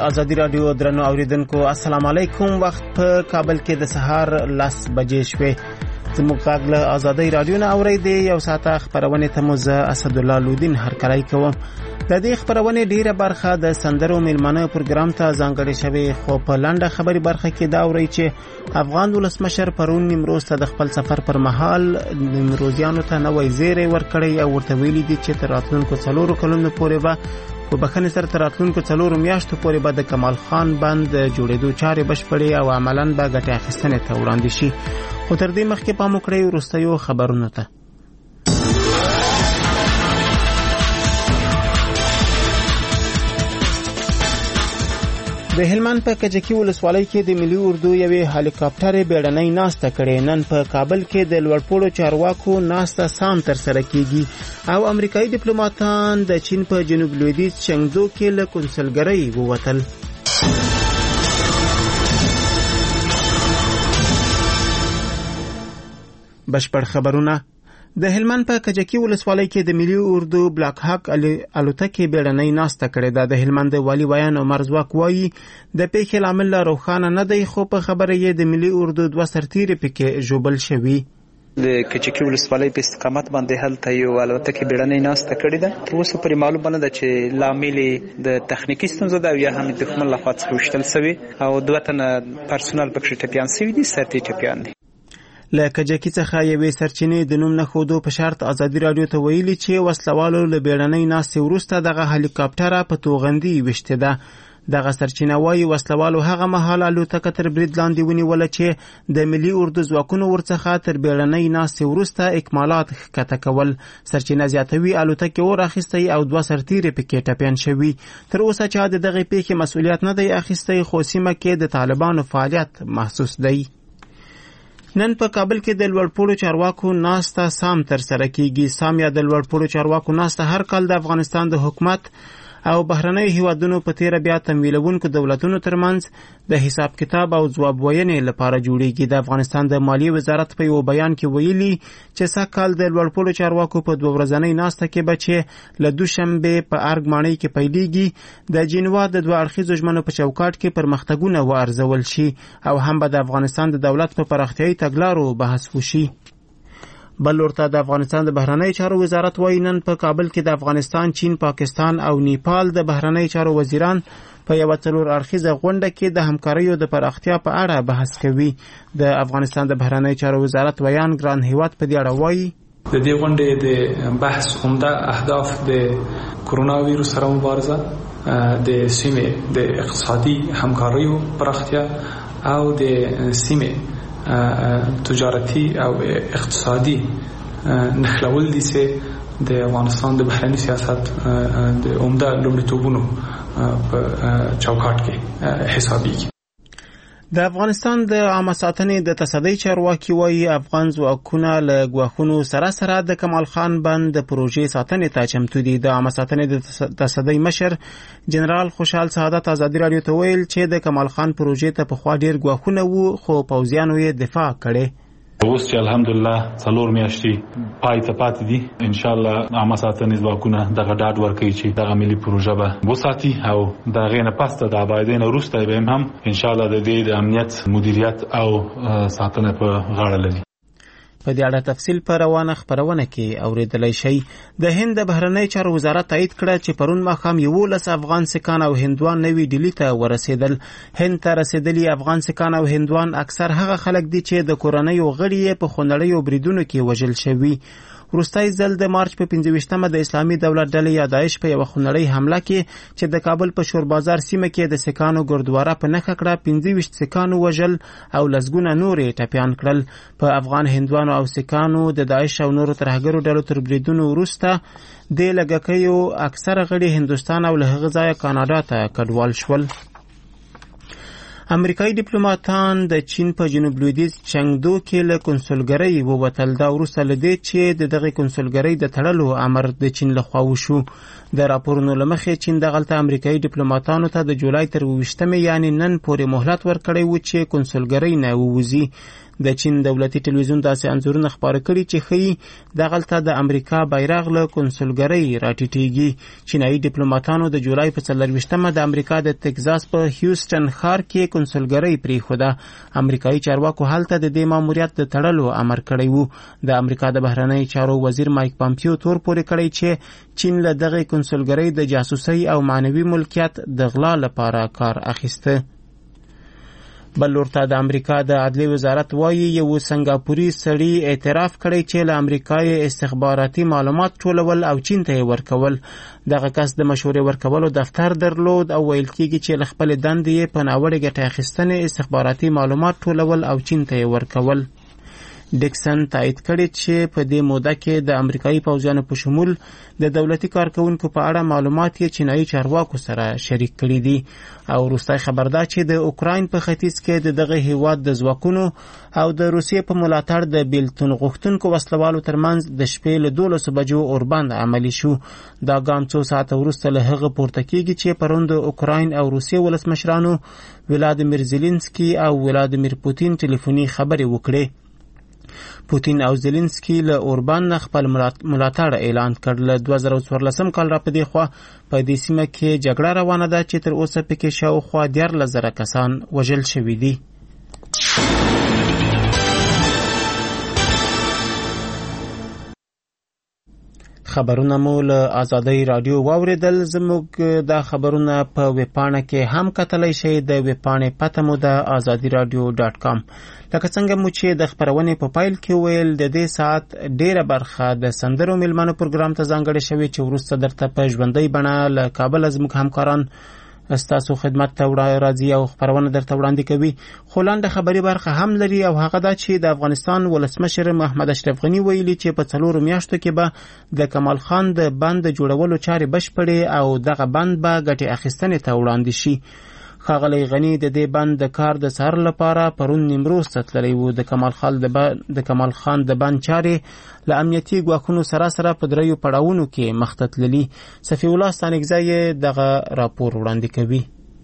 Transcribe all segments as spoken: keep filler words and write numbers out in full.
ازادي رادیو درنو اوریدونکو السلام علیکم. وخت په کابل کې د سهار لس بجې شوې. زموږ غږ له ازادي رادیو نه اورئ. یو ساعته خبرونه ته مو زه اسدالله لودین هرکلی کوم. د دې خبرونه ډیره برخه د سندرو میلمانه پروګرام ته ځانګړې شوې، خو په لنډه خبري برخه کې دا اورئ چې افغان ولسمشر پرون نیمروز ته د خپل سفر پر مهال نیمروزیانو ته نوې زیری ورکړی او ورته ویلي دي چې تر راتلونکو څلورو کلونو پورې به په بخښنې سره تر راتلونکو څلورو میاشتو پورې به د کمال خان بند جوړېدو چارې بشپړې او عملاً به ګټې اخیستنې ته وړاندې شي. خو تر دې مخکې پام وکړئ وروستیو خبرونو ته. د هلمند په کجکي ولسوالۍ کې د ملي اردو یوې هلیکاپټر بیړنۍ ناسته کړې. نن په کابل کې د لوړپوړو چارواکو ناسته سام تر سره کیږي او امریکایي ډیپلوماټان د چین په جنوب لویدیځ چنګدو کې له کنسولګرۍ ووتل. بشپړ خبرونه. د هلمند په کجکي ولسوالۍ کې د ملي اردو بلاک هاک الوتکې بیړنۍ ناسته کړې ده. د هلمند والی ویان عمر ځواک وایي د پیښې لامل لا روښانه نه دی، خو په خبره یې د ملي اردو دوه سرتیرې پکې ژوبل شوي. د کجکي ولسوالۍ په استقامت باندې هلته یو الوتکې بیړنۍ ناسته کړې ده. تر اوسه پورې معلومه نه ده چې لامل د تخنیکي ستونزه ده یا هم د دښمن لخوا څخه وشتل شوی او دوه تنه پرسونل پکې ټپیان شوي دي، سرتي ټپیان دي. له کجکي څخه یوې سرچینې د نوم نه ښودو په شرط ازادي رادیو ته ویلي چې وسلوالو له بیړنۍ ناستې وروسته دغه هلیکاپټره په توغندي ویشتې ده. دغه سرچینه وایي وسلوالو هغه مهال الوتکه تر برید لاندې ونیوله چې د ملي اردو ځواکونو ورڅخه تر بیړنۍ ناستې وروسته اکمالات ښکته کول. سرچینه زیاتوي الوتکې اور اخیستی او دوه سرتیرې پکې ټپیان شوي. تر اوسه چا د دغې پیښې مسؤلیت نه دی اخیستی، خو سیمه کې د طالبانو فعالیت محسوس دی. نن په کابل کې د لوړپوړو چارواکو ناسته سام تر سره کیږي. سام یا د لوړپوړو چارواکو ناسته هر کال د افغانستان د حکومت او بهرنیو هیوادونو په تیره بیا تمویلونکو دولتونو ترمنځ د حساب کتاب او ځواب ویونې لپاره جوړیږي. د افغانستان د مالیې وزارت په یو بیان کې ویلي چې سږکال د لوړپوړو چارواکو په دوه ورځنۍ ناسته کې به چې له دوشنبې په ارګ ماڼۍ کې پیلېږي د جنوا د دوه اړخیزو ژمنو په چوکاټ کې پرمختګونه وارزول شي او هم به د افغانستان د دولت په پراختیایي تګلارو بحث وشي. بل ورته د افغانستان د بهرنیو چارو وزارت وایي نن په کابل کې د افغانستان، چین، پاکستان او نیپال د بهرنیو چارو وزیران په یوه څلور اړخیزه غونډه کې د همکاریو د پراختیا په اړه بحث کوي. د افغانستان د بهرنیو چارو وزارت ویان ګران هیواد په دې اړه وایي د دې غونډې د بحث عمده اهداف د کرونا ویروس سره مبارزه، د سیمې د اقتصادي همکاریو پراختیا او د سیمې تجارتی او اقتصادي نخلول دي چې د افغانستان د بهرنی سیاست د عمده لومړیتوبونو په چوکاټ کې حسابيږي. د افغانستان د عامه ساتنې د تصدۍ چارواکي وایي افغان ځواکونه له ګواښونو سره سره د کمال خان بند د پروژې ساتنې ته چمتو دي. د عامه ساتنې د تصدۍ مشر جنرال خوشحال سعادت ازادي رادیو ته ویل چې د کمال خان پروژې ته پخوا ډیر ګواښونه وو، خو پوځیانو یې دفاع کړې. اوس چې الحمدلله څلور میاشتې پای ته پاتې دي، ان شاء الله عامه ساتنې ځواکونه دغه ډاډ ورکوي چې دغه ملي پروژه به وساتي او دغه نه پسته د آبادۍ نه وروسته به هم ان شاء الله د دې د امنیت مدیریت او ساتنه په غاړه لري. په دې اړه تفصیل په روانه خبرونه کې اوریدلای شي. د هند د بهرنی چارو وزارت تایید کړه چې پرون ماښام یولس افغان سکان او هندوان نوي ډیلی ته ورسېدل. هند ته رسېدلي افغان سکان او هندوان اکثر هغه خلک دي چې د کورنیو غړي په خونړیو بریدونو کې وژل شوي. وروستی ځل د مارچ په پنځه ویشتمه د اسلامي دولت ډلې یا داعش په یوه خونړۍ حمله کې چې د کابل په شور بازار سیمه کې د سکانو ګردواره په نښه کړه پنځه ویشت سکانو وژل او لسګونه نورې ټپیان کړل. په افغان هندوانو او سکانو د داعش او نورو ترهګرو ډلو تر بریدونو وروسته د لږکیو اکثره غړي هندوستان او له هغه ځایه کاناډا ته کډوال شول. امریکایي ډیپلوماټان د چین په جنوب لویدیځ چنګدو کې له کنسولګرۍ ووتل. دا وروسته له دې چې د دغې کنسولګرۍ د تړلو امر د چین لخوا وشو. د راپورونو له مخې چین دغلته امریکایي ډیپلوماټانو ته د جولای تر اووه ویشتمې یعنې نن پورې مهلت ورکړی و چې کنسولګرۍ نه ووځي. د چین دولتي ټلویزیون داسې انځورونه خپاره کړي چې ښیي دغلته د امریکا بیرغ له کنسولګرۍ راټیټیږي. چینایي ډیپلوماتانو د جولای په څلرویشتمه د امریکا د تکزاس په هیوسټن ښار کې کنسولګرۍ پرېښوده. امریکایي چارواکو هلته د دې ماموریت د تړلو امر کړی و. د امریکا د بهرنیو چارو وزیر مایک پامپیو تور پورې کړی چې چین له دغې کنسولګرۍ د جاسوسۍ او معنوي ملکیت د غلا لپاره کار اخیسته. بل لورته د امریکا د عدلیې وزارت وایي یو سنګاپوري سړي اعتراف کړی چې له امریکا یې استخباراتي معلومات ټولول او چین ته یې ورکول. دغه کس د مشورې ورکولو دفتر درلود او ویل کېږي چې له خپلې دندې یې په ناوړې ګټې اخیستنې استخباراتي معلومات ټولول او چین ته یې ورکول. ډیکسن تایید کړی چې په دې موده کې د امریکایي پوځیانو په شمول د دولتي کارکونکو په اړه معلومات یې چینایي چارواکو سره شریک کړي دي. او وروستی خبر دا چې د اوکراین په ختیځ کې د دغه هیواد د ځواکونو او د روسیې په ملاتړ د بیلتون غوښتونکو وسلوالو ترمنځ د شپې له دولسو بجو اوربند عملي شو. دا ګام څو ساعته وروسته له هغه پورته کېږي چې پرون د اوکراین او روسیې ولسمشرانو ولادیمیر زیلینسکي او ولادیمیر پوتین ټلیفوني خبرې وکړې. پوتین او زیلینسکي له اوربان نه خپل ملاتړ اعلان کړ. له دوه زره څوارلسم کال را په دې خوا په دې سیمه کې جګړه روانه ده چې تر اوسه پکې شاوخوا دیارلس زره کسان وژل شوي دي. خبرونه مو له آزادۍ رادیو واوریدل. زموږ دا خبرونه په ویبپاڼه کې هم کتلی شئ. د ویبپاڼې پته مو د آزادي رادیو ډاټ کام. لکه څنګه مو چې د خپرونې په پایل کې ویل د دې ساعت ډیره برخه د سندرو میلمنو پروګرام ته ځانګړې شوې چې وروسته درته په ژوندۍ بڼه له کابل زموږ همکاران ستاسو خدمت ته راځي او خبرونه درته وړاندې کوي. خو لنډه خبري برخه هم لري او هغه دا چې د افغانستان ولسمشر محمد اشرف غني ویلي چې په څلورو میاشتو کې به د کمال خان د بند جوړولو چارې بشپړې او دغه بند به ګټې اخیستنې ته وړاندې شي. ښاغلی غني د دې بند د کار د څار لپاره پرون نیمروز ته تللی و. د کمال خان د د کمال خان د بند چارې له امنیتي ګواښونو سره سره په دریو پړاوونو کې مخته تللي. صفي الله ستانکزی دغه راپور وړاندې کوي.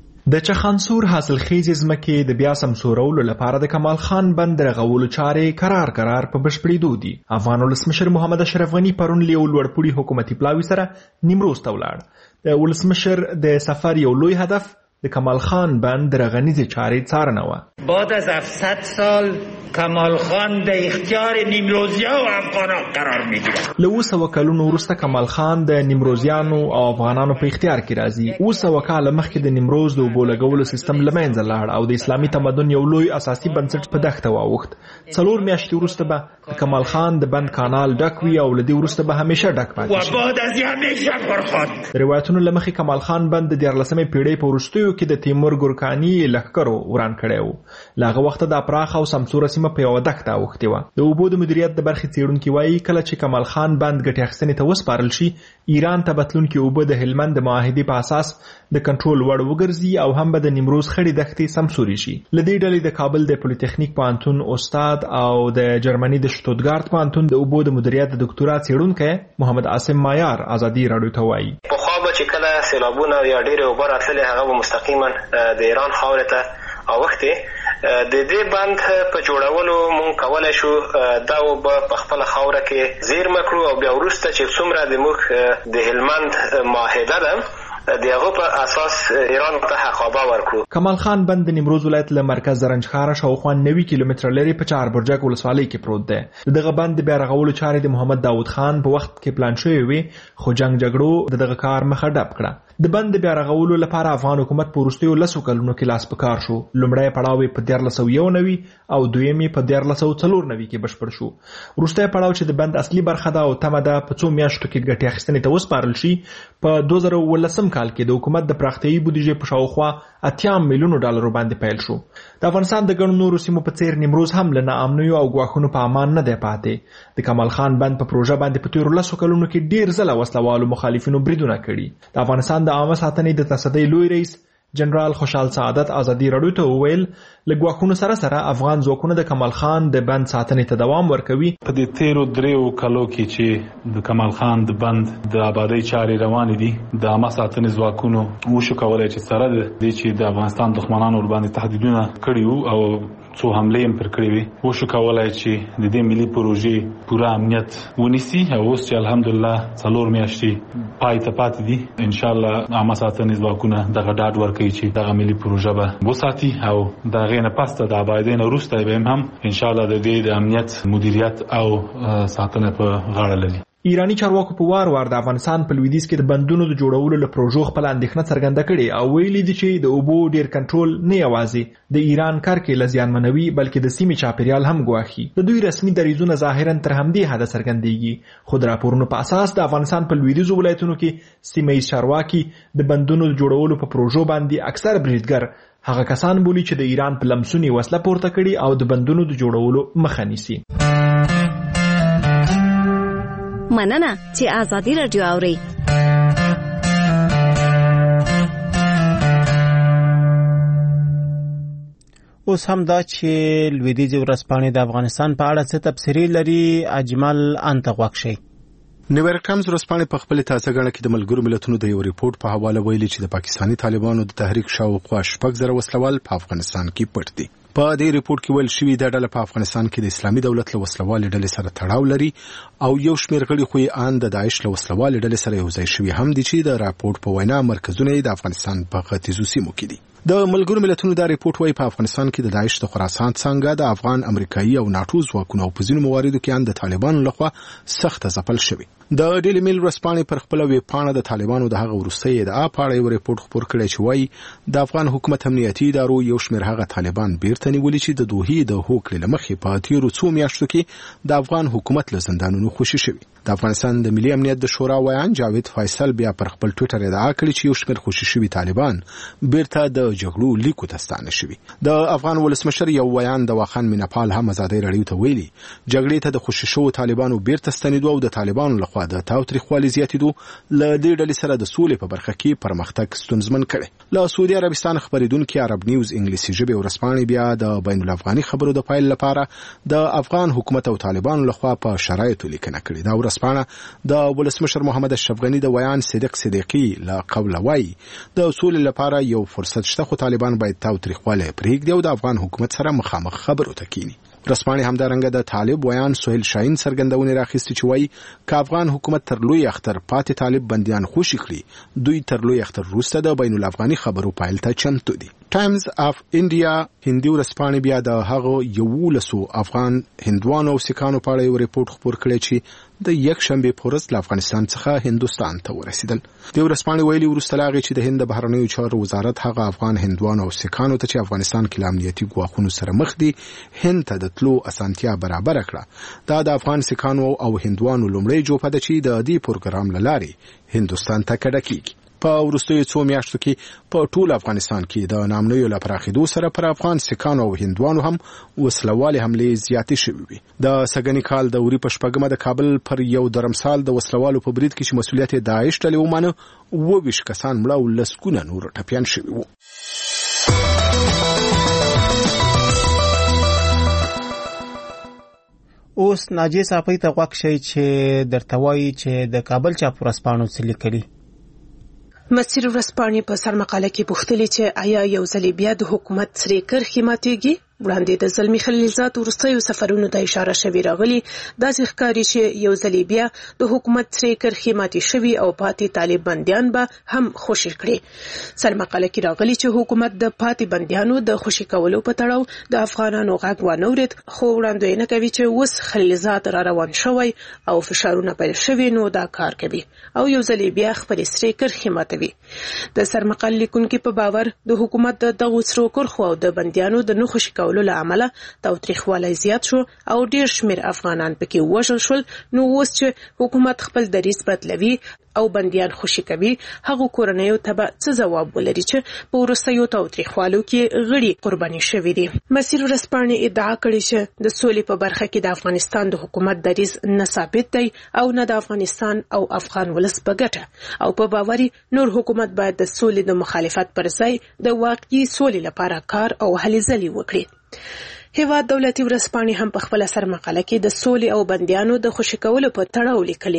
د چخانسور حاصلخیزې ځمکې د بیا سمسورولو لپاره د کمال خان بند رغولو چارې قرار قرار په بشپړېدو دي. افغان ولسمشر محمد اشرف غني پرون له یو لوړپوړي حکومتي پلاوي سره نیمروز ته ولاړ. د ولسمشر د سفر یو لوی هدف د کمال خان بند رغنیزې چارې څارنه وه. بعد از هفتصد سال کمال خان د اختیار نیمروزیا او افغانان قرار میگیرد. له اوه سوه کلونو وروسته کمال خان د نیمروزیانو او افغانانو په اختیار کې راځي. اوه سوه کاله مخکې د نیمروز د اوبو لګولو سیستم له منځه لاړ او د اسلامي تمدن یو لوی اساسي بنسټ په دښته واوښت. څلور میاشتې وروسته به د کمال خان د بند کانال ډک وي او له دې وروسته به همیشه ډک پاتې شي. و بعد از همیشه پرخواد. د روایتونو له مخې کمال خان بند د دیارلسمې پیړۍ په وروستیو کې د تیمور ګورکاني لښکرو وران کړی و. له هغه وخته دا پراخه او سمسوره سیمه په یوه دښته اوښتې وه. د اوبو د مدیریت د برخې څېړونکي وایي کله چې کمال خان بند ګټې اخیستنې ته وسپارل شي ایران ته به تلونکي اوبه د هلمند د معاهدې په اساس د کنټرول وړ وګرځي او هم به د نیمروز خړې دښتې سمسورې شي. له دې ډلې د کابل د پولیټیکنیک پوهنتون استاد او د جرمني د شتوتګارت پوهنتون د اوبو د مدیریت د دکتورا څېړونکی محمد عاصم مایار آزادي راډیو ته وایي پخوا به چې کله سیلابونه یا ډېرې اوبه راتللې هغه به مستقیما د ایران خاورې ته اوښتې. د دې بند په جوړولو مونږ کولی شو دا اوبه په خپله خاوره کې زیرمه کړو او بیا وروسته چې څومره د موږ د هلمند معاهده ده د هغه په اساس ایران ته حقابه ورکړو. کمال خان بند د نیمروز ولایت له مرکز زرنجخاره شاوخوا نوي کیلومتره لرې په چهار برجک ولسوالۍ کې پروت دی. د دغه بند د بیا رغولو چارې د محمد داود خان په وخت کې پلان شوې وې خو جنګ جګړو د دغه کار مخه ډپ کړه. د بند د بیا رغولو لپاره افغان حکومت په وروستیو لسو کلونو کې لاس په کار شو. لومړی پړاو یې په دیارلس سوه یو نوي او دویم یې په دیارلس سوه څلور نوي کې بشپړ شو. وروستی پړاو چې د بند اصلي برخه ده او تمه ده په څو میاشتو کې ګټې اخیستنې ته وسپارل شي په دوه زره اوولسم کال کې د حکومت د پراختیایي بودیجې په شاوخوا اتیا میلیونو ډالرو باندې پیل شو. د افغانستان د ګڼو نورو سیمو په څیر نیمروز هم له ناامنیو او ګواښونو په امان نه دی پاتې. د کمال خان بند په پروژه باندې په تېرو لسو کلونو کې ډېر ځله وسلوالو مخالفینو بریدونه کړي. د افغانستان د عامه ساتنې د تصدۍ لوی رئیس جنرال خوشحال سعادت آزادي راډیو ته وویل له ګواښونو سره سره افغان ځواکونه د کمال خان د بند ساتنې ته دوام ورکوي. په دې تیرو دریو کالو کې چې د کمال خان د بند د آبادۍ چارې روانې دي د عامه ساتنې ځواکونو وشو کولی چې سره د دې چې د افغانستان دښمنانو ورباندې تهدیدونه کړي وو او څو حملې هم پر کړې وي وشو کولای چې د دې ملي پروژې پوره امنیت ونیسي او اوس چې الحمدلله څلور میاشتې پای ته پاتې دي ان شاء الله عامه ساتنې ځواکونه دغه ډاډ ورکوي چې دغه ملي پروژه به وساتي او د هغې نه پسته د آبادۍ نه وروسته به هم ان شاء الله د دې د امنیت مدیریت او ساتنه په غاړه لري. ایرانی چارواکو په وار وار د افغانستان په لویدیځ کې د بندونو د جوړولو له پروژو خپل اندېښنه څرګنده کړې او ویلي دي چې د اوبو ډیر کنټرول نه یوازې د ایران کرکې لزیانمنوي بلکې د سیمې چاپیریال هم ګواښي. د دوی رسمي دریځونه ظاهرا تر همدې حده څرګندېږي خو د راپورونو په اساس د افغانستان په لویدیځو ولایتونو کې سیمه ییز چارواکي د بندونو د جوړولو په پروژو باندې اکثر بریدګر هغه کسان بولي چې د ایران په لمسونې وسله پورته کړي او د بندونو د جوړولو مخه نیسي. مننه چې آزادي رادیو اوري. اوس هم دا چې لویدیځ ورځپاڼې د افغانستان په اړه څه تبصرې لري اجمل انت غوښ شي. نیویارک ټایمز ورځپاڼې په خپل تازه غاڼه کې د ملګرو ملتونو د یو ریپورت په حواله ویلي چې د پاکستاني طالبانو د تحریک شاوخوا شپږ زره وسلوال په افغانستان کې پټ دي. په دې ریپورت کې ویل شوی د ډله په افغانستان کې د اسلامي دولت له وسلوال ډلې سره تړاو لري او یو شمېر غړي خو یې ان د داعش له وسلوال ډلې سره یو ځای شوی هم دي چې د راپورټ په وینا مرکزونه د افغانستان په ختیځو سیمو کې دي. د ملګرو ملتونو دا ریپورت وايي په افغانستان کې د داعش د خراسان څنګه د افغان امریکایي او ناتو ځواکونو په ځینو مواردو کې ان د طالبانو لخوا سخت ځپل شوی. د ډیلی میل ورځپاڼې پر خپل ویب پاڼه د طالبانو د هغه وروستي ادعا په اړه یو ریپورت خپور کړی چې وايي د افغان حکومت امنیتي ادارو یو شمېر هغه طالبان بیرته نیولي چې د دوحې د هوکړې له مخې په تیرو څو میاشتو کې د افغان حکومت له زندانونو خوشي شوي. د افغانستان د ملي امنیت د شورا ویان جاوید فیصل بیا پر خپل ټویټر ادعا کړې چې یو شمېر خوشي شوي طالبان بیرته د جګړو لیکو ته ستانه شوي. د افغان ولسمشر یو ویان د واخان میناپال هم ازادي رادیو ته ویلي جګړې ته د خوشي شوو طالبانو بیرته ستنېدو او د طالبانو لخوا د تاوتریخوالي زیاتېدو له دې ډلې سره د سولې په برخه کې پرمختګ ستونزمن کړی. له سعودي عربستان خبرېدونکي عرب نیوز انګلیسي ژبې ورځپاڼې بیا د بین الافغاني خبرو د پایل لپاره د افغان حکومت او طالبانو لخوا په شرایطو لیکنه کړې. دا ورځپاڼه د ولسمشر محمد اشرف غني د ویان صدیق صدیقي له قوله وایي د سولې لپاره یو فرصت شته خو طالبان باید تاوتریخوالی پرېږدي او د افغان حکومت سره مخامخ خبرو ته کینی. ورځپاڼې همدارنګه د طالب ویان سهیل شاهین څرګندونې راخیستې چې وایي که افغان حکومت تر لوی اختر پاتې طالب بندیان خوشي کړي دوی تر لوی اختر وروسته د بین الافغاني خبرو پایل ته چمتو دي. ټایمز اف انډیا هندي ورځپاڼې بیا د هغو یولسو افغان هندوانو او سیکانو په اړه یو ریپورت خپور کړی چې د یک شنبې په ورځ له افغانستان څخه هندوستان ته ورسېدل. د ورځپاڼې ویلي وروسته له هغې چې د هند د بهرنیو چارو وزارت هغه افغان هندوانو او سیکانو ته چې افغانستان کې له امنیتي ګواښونو سره مخ دي هند ته د تلو اسانتیا برابره کړه. دا د افغان سیکانو او هندوانو لومړی جوپه ده چې د دې پروګرام له لارې هندوستان ته کډه کیږي. په وروستیو څو میاشتو کې په ټول افغانستان کې د نامنیو له پراخېدو سره پر افغان سیکانو او هندوانو هم وسلوالې حملې زیاتې شوې وي. د سږني کال د اوري په شپږمه د کابل پر یو درمسال د وسلوالو په برید کې چې مسؤلیت یې داعش ډلې ومانه اووه ویشت کسان مړه او لسګونه نور ټپیان شوي وو. اوس ناجیه صافی ته غوږ شئ چې درته وایي چې د کابل چاپ ورځپاڼو څه لیکلي. مسیر ورځپاڼې په سرمقاله کې پوښتلي چې آیا یو ځل بیا د حکومت سرې کرښې ماتېږي؟ وړاندې د زلمي خلیلزاد وروستیو سفرونو ته اشاره شوې راغلي. داسې ښکاري چې یو ځل بیا د حکومت سرې کرښې ماتې شوي او پاتې طالب بندیان به هم خوشي کړي. سرمقاله کې راغلي چې حکومت د پاتې بندیانو د خوشي کولو په تړاو د افغانانو غږ وانورید خو وړاندوینه کوي چې اوس خلیلزاد را روان شوی او فشارونه پیل شوي نو دا کار کوي او یو ځل بیا خپلې سرې کرښې ماتوي. د سرمقالې لیکونکي په باور د حکومت د دغو سرو کرښو او د بندیانو د نه خوشي له عمله تاوتریخوالی زیات شو او ډیر شمیر افغانان پکې وژل شول. نو اوس چې حکومت خپل دریځ بدلوي او بندیان خوشي کوي هغه کورنیو ته به څه ځواب ولري چې په وروستیو تاوتریخوالو کې غړي قرباني شوي دي. مسیر ورځپاڼې ادعا کړې چې د سولې په برخه کې د افغانستان د حکومت دریځ نه ثابت دی او نه د افغانستان او افغان ولس په ګټه او په باوري نور حکومت باید د سولې د مخالفت پر ځای د واقعي سولې لپاره کار او هلې ځلې وکړي. هیواد دولتي ورځپاڼې هم په خپل سرمقاله کې د سولې او بندیانو د خوشي کولو په تړاو لیکلي دي.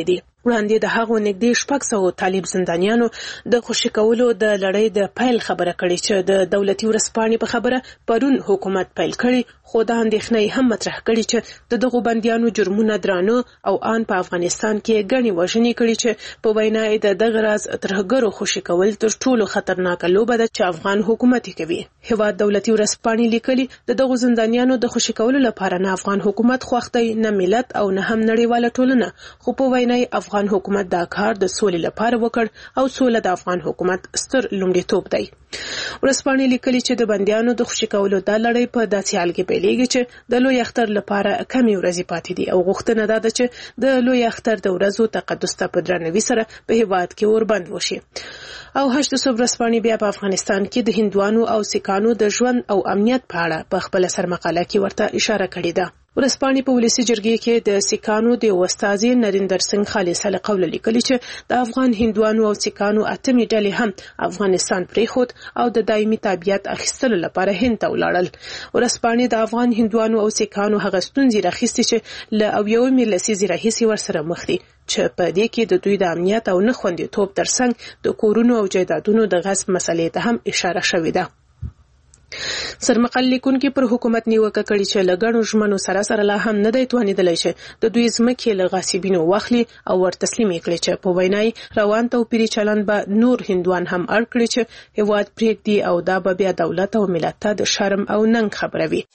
وړاندې د هغو نږدې شپږ سوه طالب زندانیانو د خوشي کولو د لړۍ د پیل خبره کړې چې د دولتي ورځپاڼې په خبره پرون حکومت پیل کړي، خو دا اندېښنې هم مطرح کړي چې د دغو بندیانو جرمونه درانه او آن په افغانستان کې ګڼې وژنې کړي چې په وینا یې د دغه راز ترهګرو خوشي کول تر ټولو خطرناکه لوبه ده چې افغان حکومت کوي. هیواد دولتي ورځپاڼې لیکلي د دغو زندانیانو د خوشي کولو لپاره نه افغان حکومت خوښ دی، نه ملت او نه هم نړیواله ټولنه، خو په وینا یې افغان حکومت دا کار د سولې لپاره وکړ او سوله د افغان حکومت ستر لومړیتوب دی. ورځپاڼې لیکلي چې د بندیانو د خوشي کولو دا لړۍ په داسې حال کې پیلېږي چې د لوی اختر لپاره کمې ورځې پاتې دي او غوښتنه دا ده چې د لوی اختر د ورځو تقدس ته په درناوي سره په هیواد کې اوربند وشي. او هشت صبح ورځپاڼې بیا په افغانستان کې د هندوانو او سیکانو د ژوند او امنیت په اړه په خپل سرمقاله کې ورته اشاره کړې ده. ورځپاڼې په ولسي جرګې کې د سیکانو د استاد نریندر سنگ خالصه له قوله لیکلي چې د افغان هندوانو او سیکانو اتمې ډلې هم افغانستان پریښود او د دایمي تابعیت اخیستلو لپاره هند ته ولاړل. ورځپاڼې د افغان هندوانو او سیکانو هغه ستونزې راخیستې چې له اویاومې لسیزې راهیسې ورسره مخ دي چې په دې کې د دوی د امنیت او نه خوندیتوب ترڅنګ د کورونو او جایدادونو د غصب مسلې ته هم اشاره شوې ده. سرمقال لیکونکي پر حکومت نیوکه کړې چې له ګڼو ژمنو سره سره لا هم نه دی توانېدلی چې د دوی ځمکې له غاصبینو واخلي او ورتسلیم یې کړي چې په وینا یې روان توپیري چلند به نور هندوان هم اړ کړي چې هیواد پرېږدي او دا به بیا دولت او ملت ته د شرم او ننګ خبره وي.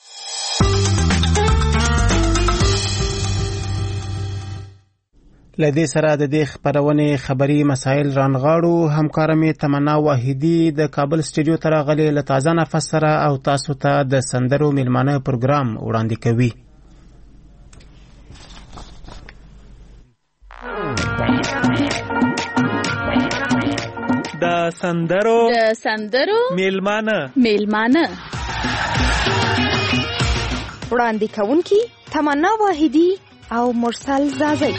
لدې سره د دې خبرونې خبري مسایل رانغاړو. همکار مې تمنا واحدي د کابل سټوډیو ته راغلي له تازه نفس سره او تاسو ته د سندرو میلمانه پروګرام وړاندې کوي. د سندرو د سندرو میلمانه میلمانه وړاندې کوونکي تمنا واحدي او مرسل زازی.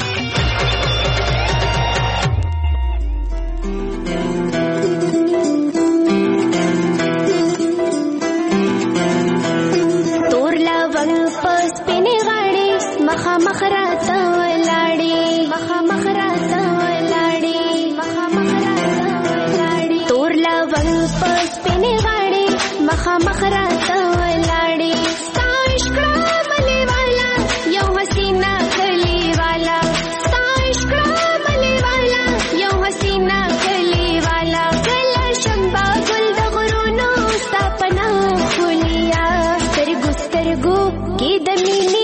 مخا مخراتا ولاړی مخا مخراتا ولاړی مخا مخراتا ولاړی تور لونګ پس پینې غاړي مخا مخراتا ولاړی ستایش کړه ملي والا یو حسینا کلی والا ستایش کړه ملي والا یو حسینا کلی والا کله شنبا ګل د غرونو ستاپنا خولیا سترګو سترګو کې د مینې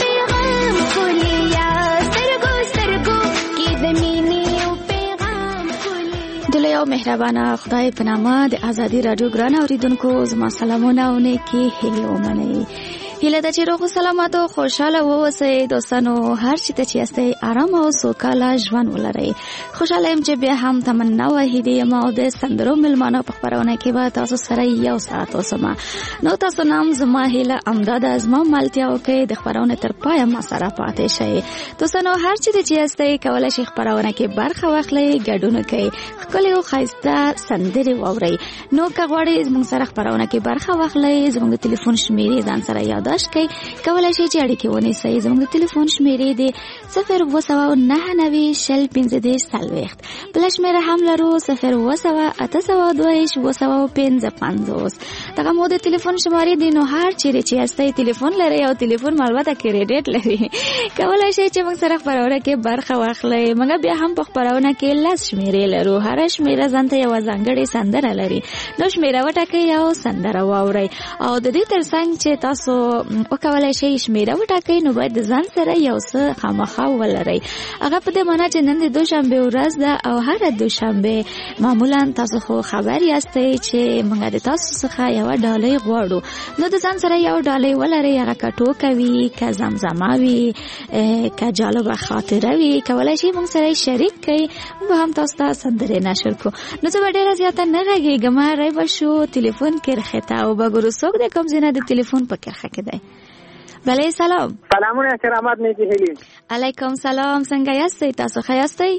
او مهربانه خدای په نامه د ازادي رادیو ګران اوریدونکو زما سلامونه او نیکی هیله ومنئ. هیله ده چې روغ سلامت او خوشاله واوسئ. دوستانو هر چی ته چې یاستئ آرام او سوکاله ژوند ولرئ. خوشاله یم چې بیا هم تمنا واحدي یم او د سندرو میلمانه په خپرونه کې به تاسو سره یو ساعت اوسم. نو تاسو نام زما هیله امداد از ما ملتیا وکړئ د خپرونه تر پای ما سره پاتې شئ. دوستانو هر چی ته چې یاستئ کولای شئ خپرونه کې برخه واخلئ، ګډون وکړئ، ښکلي او ښایسته سندرې واورئ. نو که غواړئ زموږ سره خپرونه کې برخه واخلئ زموږ د ټلیفون شمیرې ځان سره یاد کړئ. کولای شئ چې اړیکې ونیسئ. زموږ د ټلیفون شمیرې دی صفر اووه سوه نهه نوي شل پنځه دېرش څلوېښت. بله شمیره هم لرو صفر اووه سوه اته سوه دوه ویشت اووه سوه پنځه پنځوس. دغه مو د ټلیفون شمارې دی. نو هر چیرې چې یاستئ ټلیفون لرئ او ټلیفون مو البته کریډیټ لري کولای شئ چې موږ سره خپرونه کې برخه واخلئ. موږ بیا هم په خپرونه کې لس شمیرې لرو. هره شمیره ځان ته یوه ځانګړې سندره لري. نو شمیره وټاکئ او سندره واورئ. او د دې ترڅنګ چې تاسو وکولای شئ شمیره وټاکئ نو باید د ځان سره یو څه خامخا ولرئ. هغه په دې معنی چې نن د دوشنبې ورځ ده او هره دوشنبې معمولا تاسو خو خبر یاستئ چې موږ د تاسو څخه یوه ډالۍ غواړو. نو د ځان سره یو ډالۍ ولرئ. هغه که ټوکه وي، که زمزمه وي، که جالبه خاطره وي، کولای شئ موږ سره شریک کړئ. موږ هم تاسو ته سندرې نشر کړو. نو زه به ډېره زیاته نه غږېږم. ری به شو ټلیفون کرښې ته او به ګورو څوک د کوم ځای نه د ټلیفون په کرښه کې دی. بله سلام. سلامونه کرامات نیکی هیلی. علیکم سلام. څنګه یاستئ؟ تاسو ښه یاستئ؟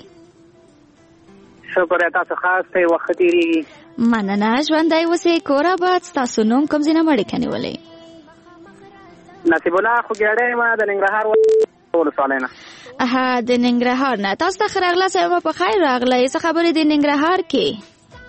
شکر تاسو ښه یاستئ؟ وخت تېرېږي. مننه. ژوندی اوسئ، کور آباد. ستاسو نوم کوم ځای نه مو اړیکه نیولې؟ نصیب الله خوږیاړی یم د ننګرهار. ولسوالۍ نه. اها د ننګرهار نه. تاسو ته ښه راغلاست، ما په خیر راغلی. څه خبرې د ننګرهار کې؟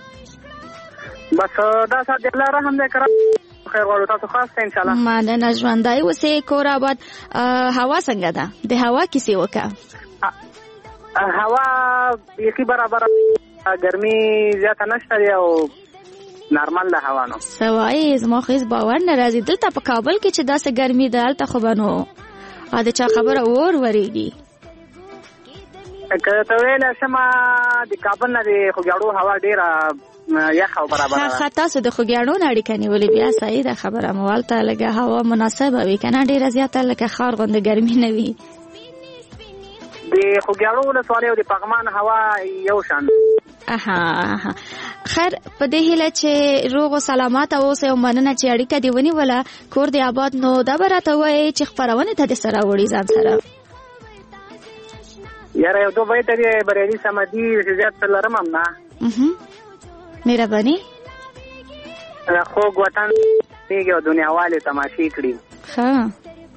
بس دا سات د الله رحم دی کرا خیر غواړو تاسو خاص ته ان شاء الله. مننه ژوندی اوسې. کور آباد. هوا څنګه ده؟ د هوا کیسې وکړه. هوا یقي برابر، ګرمي زیاته نشته دی او نارمل ده هوا. نو سوای زما خو هیڅ باور نه راځي دلته په کابل کې چې داسې ګرمي ده، هلته خو به نو ا د چا خبره اور ورېږي. که ته ویلی شمه د کابل نه د خوږیاڼو هوا ډېره یخ او برابره ده. ښه تاسو د خوږیاڼو نه اړیکه نیولې، بیا صحیح ده خبره مو. هلته لږه هوا مناسبه وي که نه ډېره زیاته لکه ښار غوندې ګرمي نه وي. د خوږیاڼو ولسوالۍ او د پغمان هوا یو شان. اها خیر په دې هیله چې روغ او سلامت اوسئ او مننه چې اړیکه دې ونیوله. کور دې آباد. نو دا به راته وایې چې خپرونې ته دې سره وړي ځان سره؟ یاره یو دو بیت دی بریالي صمدي چې زیات لرم هم نه. مهرباني. خوږ وطن میږي او دنیاوالې تماشې کړي. ښه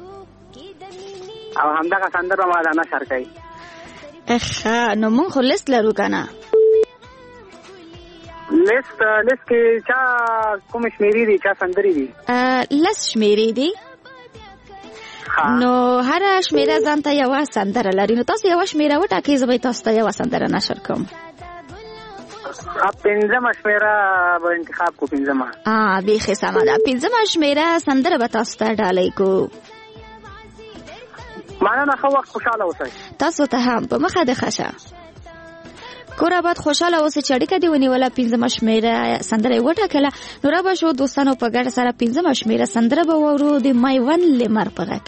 او همدغه سندره به ما دا نشر کوي. ښه نو مونږ خو لیست لرو که نه؟ لیست لیست کې چا کوم شمیرې دي، چا سندرې دي؟ لس شمیرې دي. نو هر شمیره ځان ته یوه سندره لري. نو تاسو یوه شمیره وټاکئ، زه به تاسو ته یوه سندره نشر کوم. پنځمه شمیره به انتخاب کو. پنځمه بیخي سمه ده. پنځمه شمیره سندره به تاسو ته ډالۍ کو. مننه. ښه وخت خوشحاله اوسئ. تاسو ته هم په مخه د ښه شه. کور آباد خوشحاله اوسئ چې اړیکه دې ونیوله. پنځمه شمیره سندره یې وټاکله. نو را به شو دوستانو په ګډه سره پنځمه شمیره سندره به واورو د میوند لمر په غږ.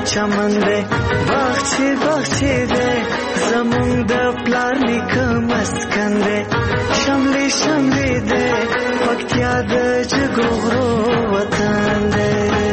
چمن دی باغچې باغچې دی زمونږ د پلار نیکه مسکن دی شملې شملې دی پکتیا د جګو غرو وطن دی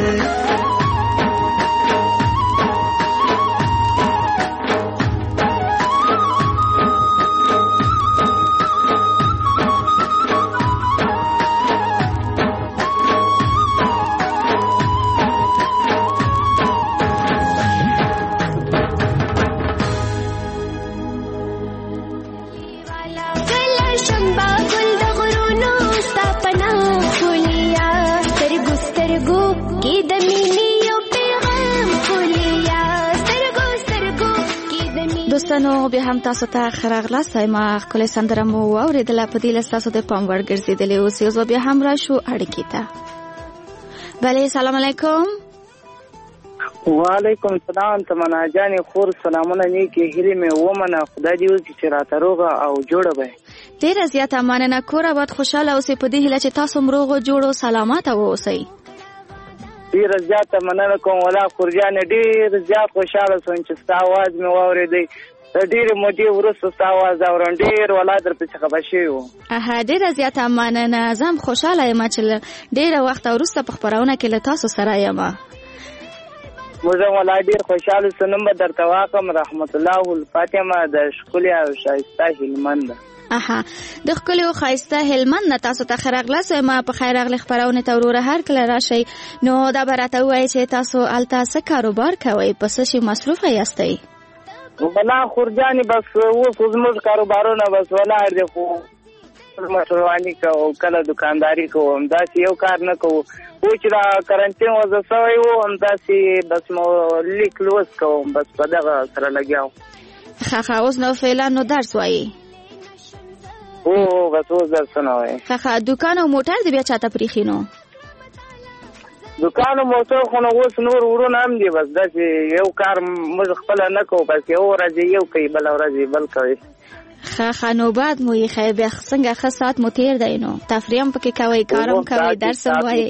دوستانو بیا هم تاسو ته ښه راغلاست. ما ښکلې سندره مو واورېدله، په دې لس تاسو د پام وړ ګرځېدلې اوس یو ځل بیا هم راشو اړیکې ته. بله سلام علیکم. وعلیکم السلام. تمنا جانې خور سلامونه نیکې هیلې مې ومنه، خدای دې وکړي چې راته روغه او جوړه به. ډېره زیاته مننه کور اباد خوشحاله اوسئ، په دې هیله چې تاسو هم روغ جوړ او سلامته واوسئ. ډېره زیاته مننه کوم ولا خور جانې، ډېر زیات خوشحاله شوم چې ستا اواز مې واورېدی. ډېرې مودې وروسته ستا اواز اورم، ډېر ولا درپسې خفه شوی وم. اها ډېره زیاته مننه. زه هم خوشحاله یم چې ډېره وخته وروسته په خپرونه کې له تاسو سره یم. موږ هم ولا ډېر خوشحاله شو. نوم به درته واخلم رحمت الله الفاتحه د ښکلې او ښایسته هلمند. اها د ښکلې او ښایسته هلمند نه تاسو ته ښه راغلاست. ما په خیر راغلې خپرونې ته وروره هر کله راشئ. نو دا به راته ووایئ چې تاسو هلته څه کاروبار کوئ، په څه شي مصروفه یاستئ؟ ولا خور جانې بس اوس زموږ کاروبارونه بس ولاړ دي، خو موټرواني کوو، کله دکانداري کوو، همداسې یو کار نه کوو. و چې دا کرنټین وضع شوی و همداسې بس مو لیک لوست کوم، بس په دغه سره لګیا وم. ښه ښه اوس نو فعلا نو درس وایي؟ او بس اوس درسونه وایي. ښه ښه دکان او موټر دې بیا چاته پرېښي نو؟ دکان او موټر خو نو اوس نور ورونه هم دي، بس داسې یو کار موږ خپله نه کوو، بس یو ورځ یو کوي بله ورځ بل کوي. ښه ښه نوبت مو ایښی، بیا څنګه ښه ساعت مو تېر دی؟ نو تفریح هم پکې کوئ، کار هم کوئ، درس هم وایئ.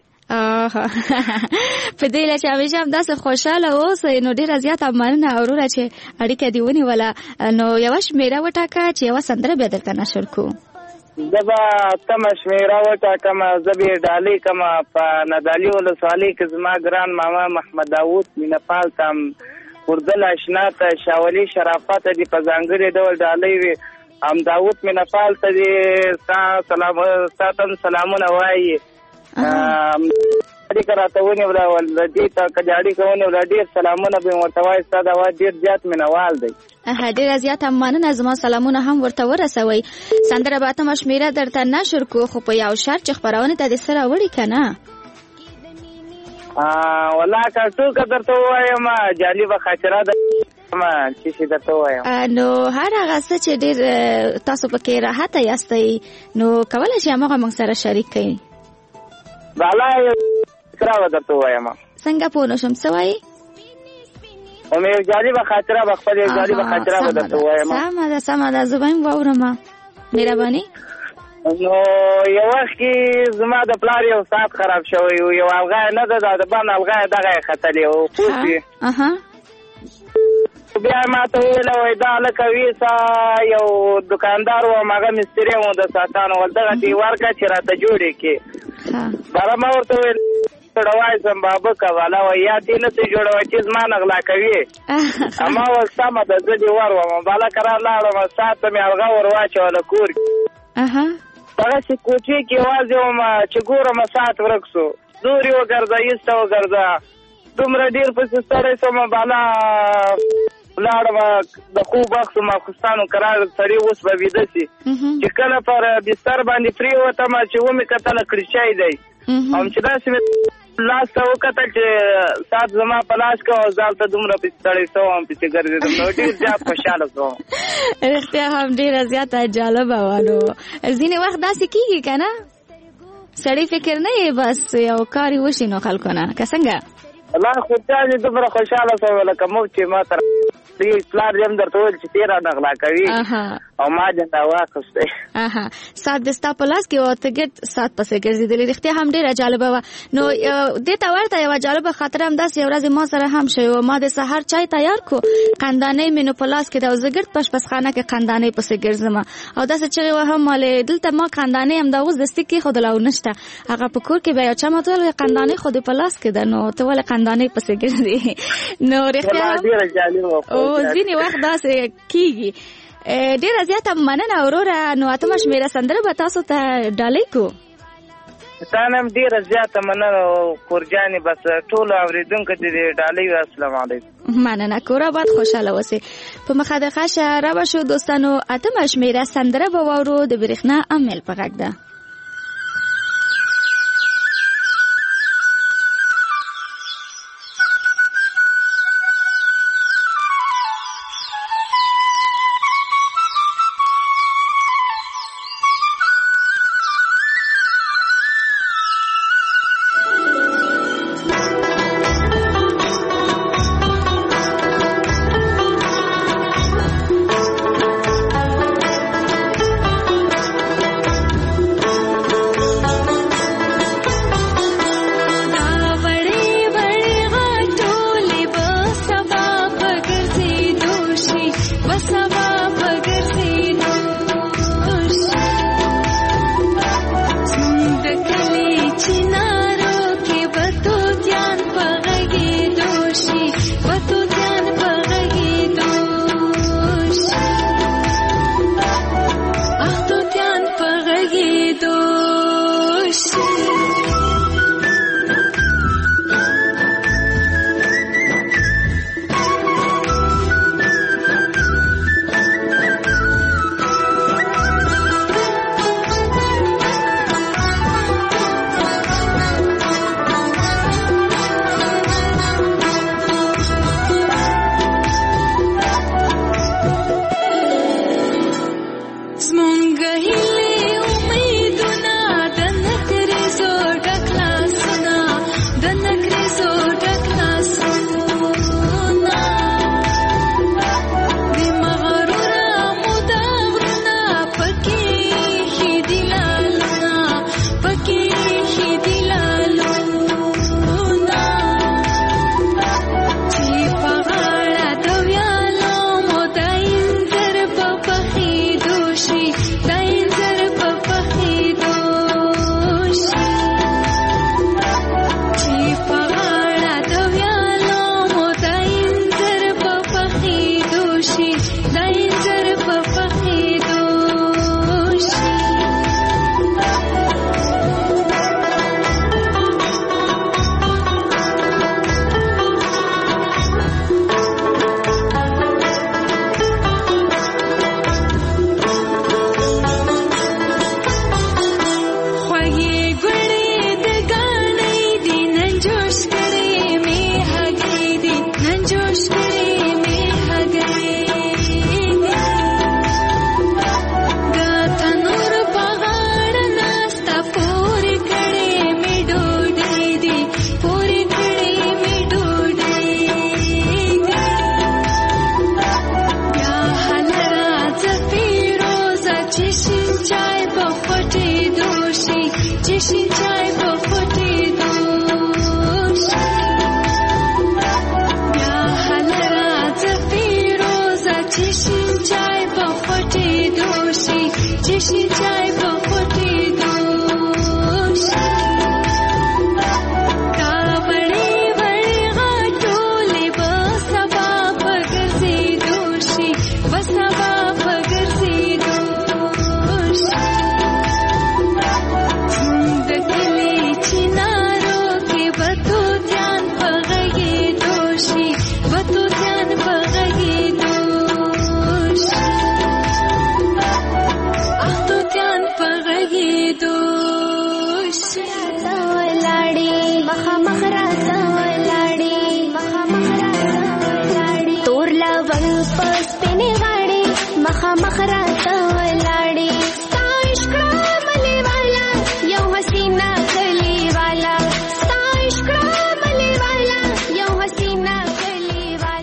په دې هیله چې همیشه هم داسې خوشحاله اوسئ. نو ډېره زیاته مننه وروره چې اړیکه دې ونیوله. نو یوه شمېره وټاکه چې یوه سندره بیا درته نشر کړو. زه به تمه شمېره وټاکم، زه به یې ډالۍ کړم. په ندالي ولسوالۍ کې زما ګران ماما محمد داود مینهپال ته اردل اشنا ته شاولي شرافت دې په ځانګړي ډول ډالۍ وي. هم داود مینهپال ته دې ستا سلام ستاسو سلامونه وایي. اړیکه راته ونیوله، دې ته که دې اړیکه ونیوله ډېر سلامونه به ورته وایي. ستا د اواز ډېر زیات مینهوال دی. ډېره زیاته مننه، زما سلامونه هم ورته ورسوئ. سندره به اتمه شمېره درته نشر کړو، خو په یو شرط چې خپرونې ته دې څه راوړي که نه؟ والله که څوکه درته ووایم جالبه خاطره ده چې شي درته ووایم. نو هر هغه څه چې ډېر تاسو پکې راحته یاستئ نو کولی شئ هماغه موږ سره شریک کړئ. بالا یو خاطره به درته ووایم. څنګه پوه نه شم څه وایي؟ او مې یو جالبه خاطره به خپل یو جالبه خاطره به درته ووایم. سمه ده سمه ده، زه به هم واورم. مهرباني. نو یو وخت کې زما د پلار یو ساعت خراب شوی و، یو الغا نه ده د بن الغا دغه ختلی و پوسی. اها بیا ما ته ویل وای دا لکه ویسا یو دکاندار و ماغه مستری و د ساتانو ول دغه دی ورکه چې راته جوړې کې. ها بار ما ورته ویل جوړوای سم بابا کواله و یا دې نه ته جوړوای چې زما نغلا کوي. اما ولسمه د دې ور و ما بالا کرا لاړم ساعت مې الغا ور واچول کور. اها هغه چې کوټې کې आवाज وم چې ګورم ساعت ورکسو دوري وګرځا ایسته وګرځا دومره ډیر په ستاره سم بالا لاړم د خو بخښ ما خوستانو قرار سړی اوس به ویدسي چې کله پر بستر باندې فری وته ما چې ومه کتل کړی شي دی هم چې داسې لاس ته وکتل چې سات زما په لاس کې او ځالته دومره په ستړی سو هم په ګرځېدم نو ډیر زیات خوشاله شوم. رښتیا هم ډیره زیاته جالبه وانه. ځینې وخت داسې کیږي کنه سړی فکر نه یې بس یو کار وشي نو خلکو نه که څنګه الله خو ته دومره خوشاله شوم لکه مو چې ما تر دې پلار دې درته ویل چې تیرا نغلا کوي او ما جندا واخسته اها سات دستا پلاس کې او تګت سات پسې ګرځېدلې رښتیا هم ډیره جالبه و. نو دې ته ورته یو جالبه خاطر هم داسې یو ورځ ما سره هم شوی و. ما د سحر چای تیار کو قندانې مینو پلاس کې د زګرت پش پس خانه کې قندانې پسې ګرځم او داسې چې و هم مال دلته ما قندانې هم د اوس دستي کې خود لاو نشته هغه په کور کې بیا چا ماتول قندانې خود پلاس کې ده. نو ته ول قندانې پسې ګرځې نو رښتیا ډیره جالبه او ځینې وخت داسې کیږي. ډیره زیاته مننه وروره. نو اتمه شمیره سندره به تاسو ته ډالۍ کو. تانم ډیره زیاته مننه کورجانې بس ټول اوریدونکو دې ډالۍ. السلام علیکم. مننه کورا باد خوشاله اوسئ. په مخه د خاشه را بشو دوستانو اتمه شمیره سندره به واورو د برېښنا امیل په غږ ده.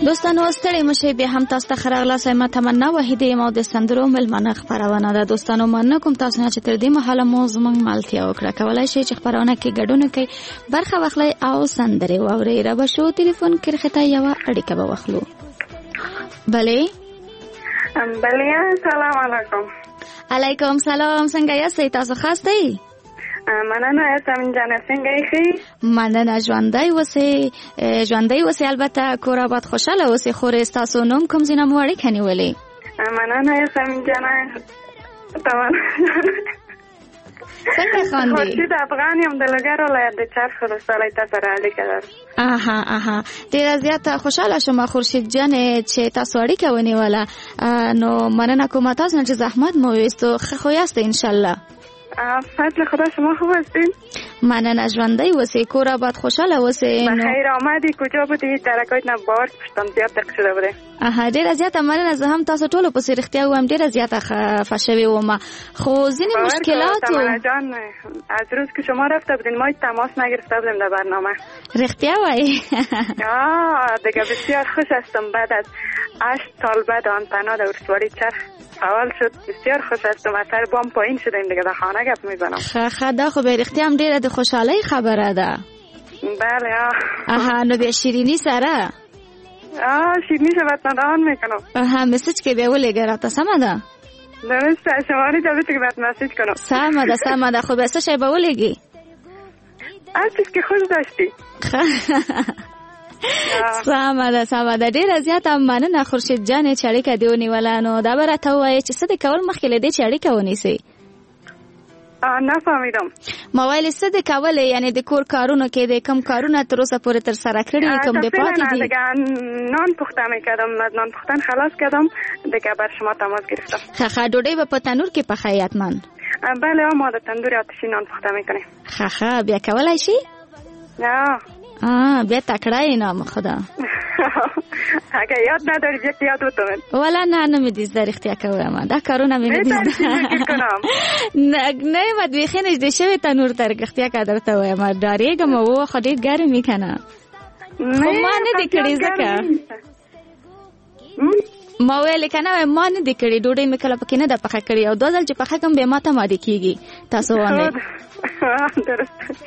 دوستانو ستړي مشه بیا هم تاسو ته خراغلا سم تمنا وحیده مو د سندرو ملمنه خبرونه ده. دوستانو مننه کوم تاسو نه چې تر دې مهاله مو زمنګ مالتیا وکړه. کولای شئ چې خبرونه کې ګډون کوي، برخه واخلئ او سندري واورئ. را به شو ټلیفون کې خته یو اړیکه به واخلو. بله بله سلام علیکم. علیکم سلام. څنګه یاست تاسو؟ خاص دی؟ مننه تامین جان. څنګه یې؟ مننه. ژوندۍ اوسئ، ژوندۍ اوسئ. البته کور آباد خوشاله اوسئ. خو تاسو نوم کوم ځای نه مو اړیکه نیولې؟ مننه تامین جان. تمام. څنګه خاندي؟ خورشید افغان یم د لوګر ولایت د چرخ ولسوالۍ ته سره اړیکه لرم. اها اها ډیره زیاته خوشاله شوم خورشید جان چې تاسو اړیکه ونیوله. نو مننه کوم تاسو نه چې زحمت مو وستو. خو یاست ان شاء الله؟ فضل خدا شما خوب هستین؟ مننه. ژوندۍ اوسئ، کور آباد خوشاله اوسئ. بخیر آمدی. کجا بودی؟ ترکات نه بار پشتم زیاد تک شده بوده. اها ډیره زیاته مننه. زه هم تاسو ټول په سر اختیار وم. ډیره زیاته خفه شوی وم. خو ځینې مشکلات مننه جان از روز که شما رفته بودین ما تماس نگرفته بودیم در برنامه. رختیا وای. آه دیگه بسیار خوش هستم. بعد از هشت سال بعد آن تنها در ولسوالی چرخ اول شد. بسیار خوش هستم. اثر بام پایین شدیم دیگه در خانه گپ میزنم. خدا خو به رختیا هم ډیره د خوشحالۍ خبره ده. بله. آها نو بیا شیرینی سره؟ آه شیرینی شبت ندان میکنم. آها مسیج که بیا ولېږه راته سمه ده؟ درسته. شماره جلوی که بهت مسیج کنم. سمه ده سمه ده. خو بیا څه شی به ولېږي؟ هر چیز که خوش داشتی. سمه ده سمه ده. ډیره زیاته مننه خورشید جان چې اړیکه دې ونیوله. نو دا به راته ووایې چې څه د کول مخکې له دې چې اړیکه ونیسئ؟ نه فهمیدم. ما ویل څه د کولې، یعنی د کور کارونو کې د کم کارونه تر اوسه پورې تر سره کړي کوم د پاتې دي؟ دیگه نان پخته میکردم. از نان پختن خلاص کردم دیگه بر شما تماس گرفتم. خخه ډوډۍ به په تنور کې پخوئ حتما؟ بله ما د تندور آتشی نان پخته میکنیم. خخه بیا کولای شي؟ نه. آه بیا تکړه یې نام خدا. اگه یاد نداری بیت یاد بتومن. والا نه نمیدیز در اختیار کویم. دا کارونه میدیز. نه نه مدویخی نجده شوی تنور در اختیار کدر تو ویم. داریگم و خودت گرم میکنه. خب ما ندی کردی زکه. ما ویل کنه ما ندی کردی دوڑی میکلا پکی نده پخه کردی او دوزل چې پخه کم به ما تمادی کیگی تاسو وانه. درسته.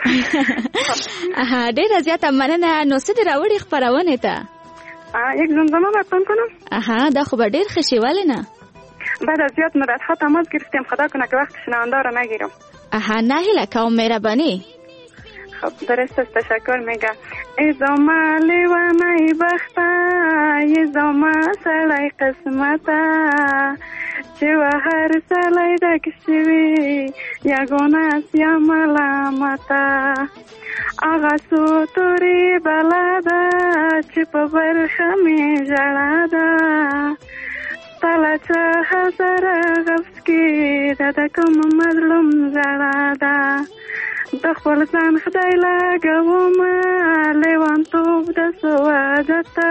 آها ډیره زیاته مننه. نو څه دی راوړي خپرونه ته؟ یک زمزمه براتون کنم. آها دا خوب ډیر خوشی ولی نه؟ بعد از زیاد مدت ها تماس گرفتیم. خدا کنه که وقت شنونده را نگیرم. آها نه هیله که مهربانی. خب درست است. تشکر. میگه ای زما لیوانای بخته ای زما سړی قسمته چې و هر سړی ډک شوي یګونه یا ملامته هغه څو تورې بلا ده چې په برخه مې ژړا ده تله چې هزاره غفص کې ده د کوم مظلوم ژړا ده د خپل ځان خدای لګومه لیوانتوب د سوادته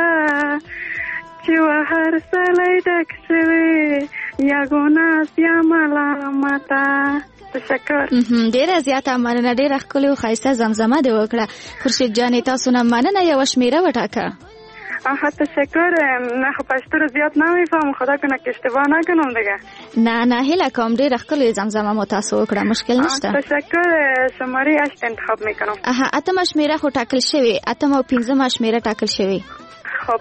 چې و هر سړی ډک شوي یا ګناه یا ملامته. تشکر. ډیره زیاته مننه. ډیره ښکلې او ښایسته زمزمه دې وکړه خورشید جانې. تاسو نه مننه. یوه شمیره وټاکه. آها تشکر. نه خو پشتو رو زیاد نمیفهم. خدا کنه که اشتباه نکنم دیگه. نه نه هیله کوم. ډیره ښکلې زمزمه مو تاسو وکړه. مشکل نشته. تشکر. شماره هشت انتخاب میکنم. آها اتمه شمیره خو ټاکل شوی. اتمه او پنځمه شمیره ټاکل شوی. خب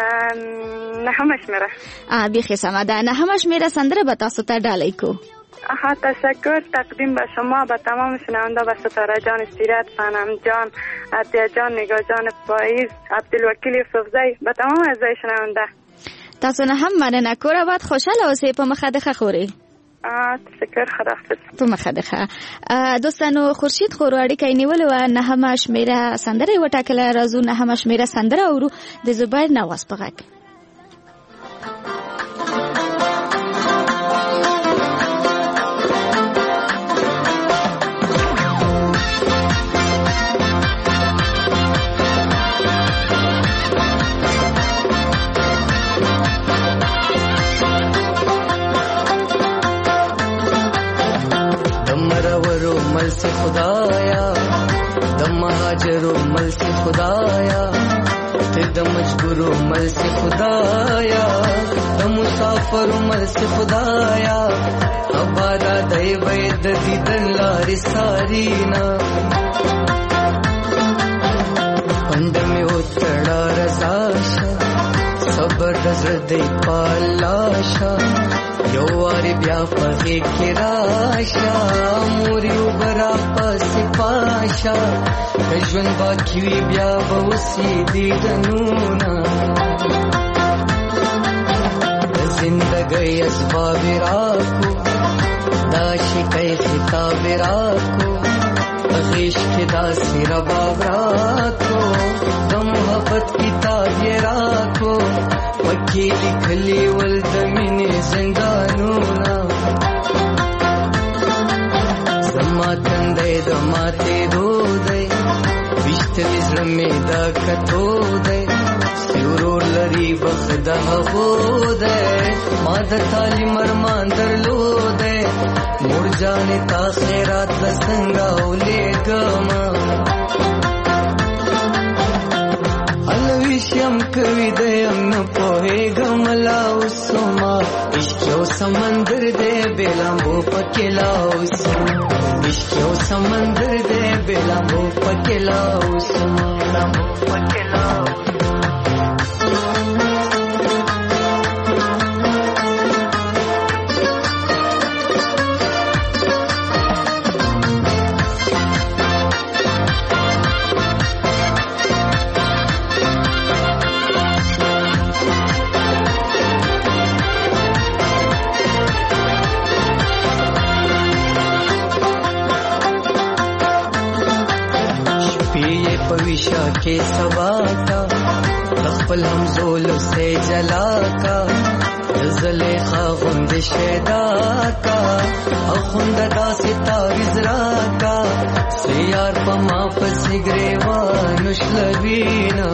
نهمه شمیره. آ بیخي سمه ده. نهمه شمیره سندره به تاسو ته ډالۍ کو. آها تشکر. تقدیم به شما، به تمام شنونده، به ستاره جان استیرت، صنم جان، عطیه جان، نگاه جان، پاییز، عبدالوکیل یوسفزی، به تمام اعضای شنونده. تاسو نه هم مننه. کور آباد خوشاله اوسئ. په مخه د ښه خورئ. تشکر. خداحافظ. په مخه د ښه. دوستانو خورشید خورو اړیکه یې نیولې وه. نهمه شمیره سندره یې وټاکله. راځو نهمه شمیره سندره اورو د زبیر نواز په غږ. मल से खुदाया दम महाजरो मल से खुदाया ते दम मजबूरो مل سے خدایا د مسافر مل سے خدایا ابادا دای وید دیدن لار سارینا پند میں اتڑا رضاشا صبر دزر دی پالاشا یو واری بیا پغی کی راشا موری اوبرا پس پاشا کجون باکیوی بیا بوسی دیدنونا زندگی اسباب راکو داشی کئی خطاب راکو غیش کی داسی رباب راکو دم محبت کتاب یہ راکو وکی لکھلی والدمین زندانونا زما تندے دماتے دو دے وشتلی زرمی دا کتو دے سیورور لری بخدا ہو دے مادر تالی مرمان در لو دے مڑ جانے تا خیرات لسنگا لے گما الویشیم کوي د یم پوهېږم لا اوسما عشق یو سمندر دی بېلامبو پکې لا اوسما عشق یو سمندر دی بېلامبو پکې لا اوسما پکې لا पविशा के सवा का तखपल हम जोल से जला का ज़लेखा गुंद शेदा का अखुंद दासी ताविज़रा का सियार पमा पसिगरे वानुशलवीना